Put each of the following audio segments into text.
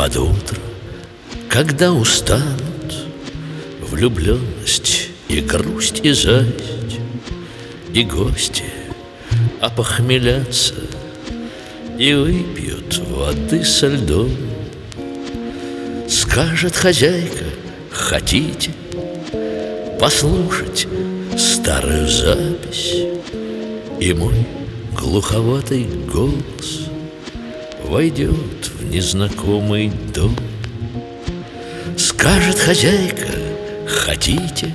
под утро, когда устанут влюбленность и грусть и зависть, и гости опохмелятся и выпьют воды со льдом, скажет хозяйка: хотите послушать старую запись? И мой глуховатый голос войдет в незнакомый дом. Скажет хозяйка: хотите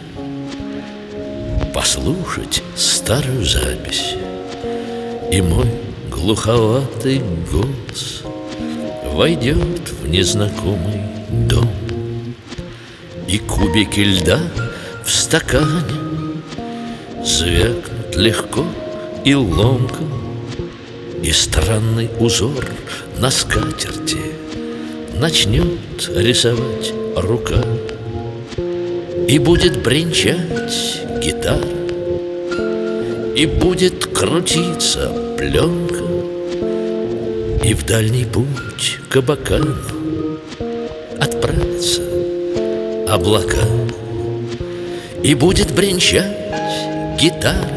послушать старую запись? И мой глуховатый голос войдет в незнакомый дом. И кубики льда в стакане звякнут легко и ломко, и странный узор на скатерти начнет рисовать рука. И будет бренчать гитара, и будет крутиться пленка, и в дальний путь к Абакану отправятся облака. И будет бренчать гитара,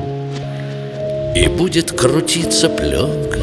и будет крутиться пленка,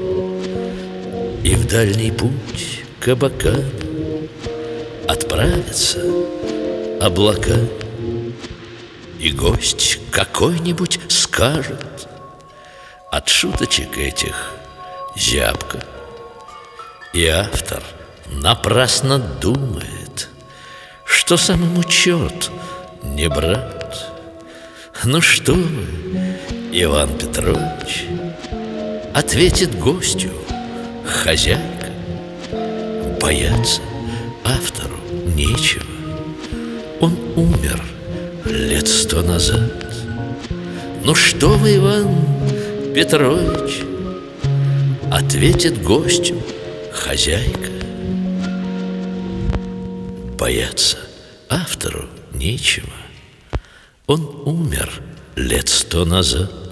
и в дальний путь к Абакану отправятся облака. И гость какой-нибудь скажет от шуточек этих зябко. И автор напрасно думает, что сам ему чет не брат. Ну что вы, Иван Петрович, ответит гостю хозяйка: бояться автору нечего. Он умер лет 100 назад. Ну что вы, Иван Петрович, ответит гостю хозяйка: бояться автору нечего. Он умер лет 100 назад.